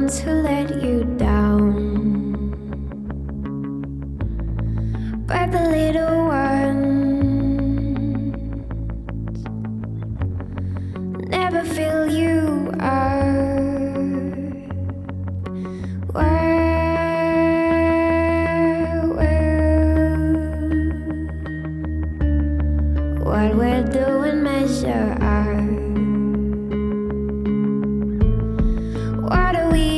ones who let you down. But the little ones never feel you are. What we're doing measure ours.